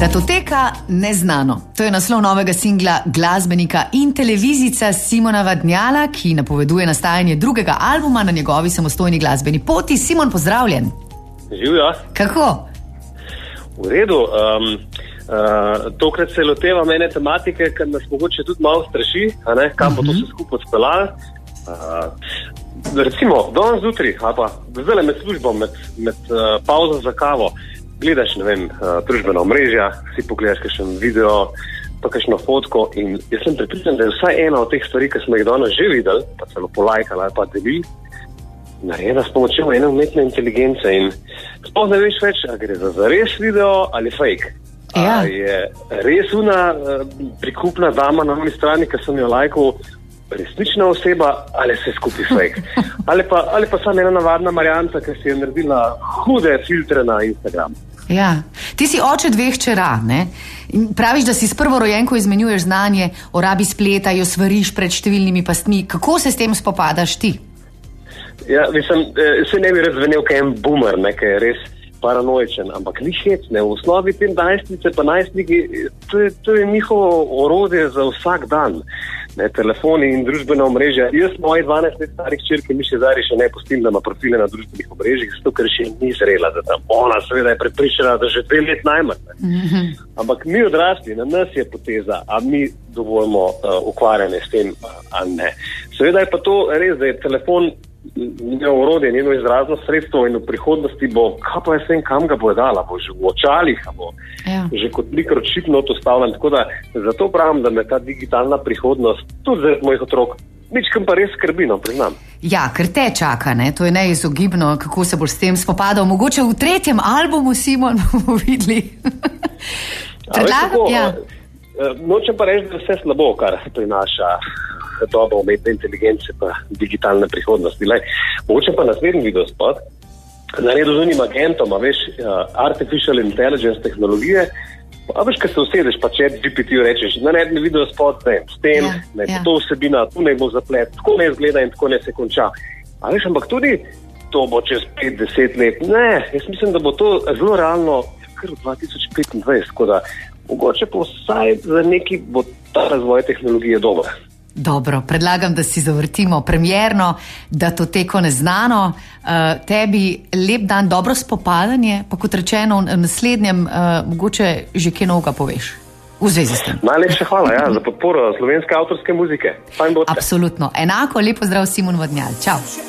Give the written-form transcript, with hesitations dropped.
Datoteka neznano. To je naslov novega singla glasbenika in televizijca Simona Vadnjala, ki napoveduje nastajanje drugega albuma na njegovi samostojni glasbeni poti. Simon, pozdravljen. Živjo. Kako? V redu. Tokrat se loteva mene tematike, ker nas mogoče tudi malo straši, kam bo to se skupaj speljalo. Recimo, danes zjutraj, ali pa zdaj med službo, med pauzo za kavo, gledaš, ne vem, družbena omrežja, si pogledaš kakšen video, pa kakšno fotko in jaz sem prepričan, da je vsaj ena od teh stvari, ki smo jih danes že videli, pa celo polajkali ali pa delili, narejena s pomočjo ene umetne inteligence in sploh ne veš več, a gre za zares video ali fake. Ja. A je res una prikupna dama na moji strani, ki sem jo lajkal, resnična oseba ali se skupaj fake. Ali pa samo ena navadna Marjanca, ki si je naredila hude filtre na Instagram. Ja, ti si oče dveh hčera, ne? In praviš, da si s prvorojenko izmenjuješ znanje o rabi spleta, jo svariš pred številnimi pastmi. Kako se s tem spopadaš ti? Ja, mislim, se ne bi razvenel, kaj je en boomer, ne, kaj je res paranoičen, ampak ni hec, ne, v osnovi te najstnice pa najstniki, to je njihovo orodje za vsak dan. Ne, telefoni in družbena omrežja. Jaz moji 12 let starih hčerke mi še ne pustim, da ima profile na družbenih omrežjih, zato ker še ni zrela za tam. Ona seveda je prepričana, da že 2 let najmanj. Ampak mi odrasli, na nas je poteza, a mi dovoljimo ukvarjanje s tem, a ne. Seveda je pa to res, da je telefon njeno orodje, njeno izrazno sredstvo in v prihodnosti bo, kaj pa jaz vem, kam ga bo dala, bo že v očalih, bo že kot mikročipno ostavljen, tako da zato pravim, da me ta digitalna prihodnost, tudi zaradi mojih otrok, ničkam pa res skrbi, no, priznam. Ja, ker te čaka, ne, to je neizogibno, kako se boš s tem spopadal. Mogoče v 3. albumu, Simon, bomo videli. Nočem pa reči, da vse slabo, kar prinaša doba umetne inteligence pa digitalne prihodnosti. Mogoče pa naslednji videospot, naredil z unim agentom, veš, artificial intelligence tehnologije, a veš, ko se usedeš, pa chat GPT-ju rečeš, naredi mi videospot s tem, to vsebina, tu ne bo zaplet, tako ne izgleda in tako ne se konča. A veš, ampak tudi to bo čez 5-10 let. Ne, jaz mislim, da bo to zelo realno kar v 2025, tako da mogoče pa vsaj za neki bo ta razvoj tehnologije dober. Dobro, predlagam, da si zavrtimo premierno Datoteko neznano. Tebi lep dan, dobro spopadanje, pa kot rečeno v naslednjem mogoče že kaj novega poveš v zvezi s tem. Najlepša hvala, za podporo slovenske avtorske muzike. Absolutno. Enako, lep pozdrav, Simon Vadnjal. Čau.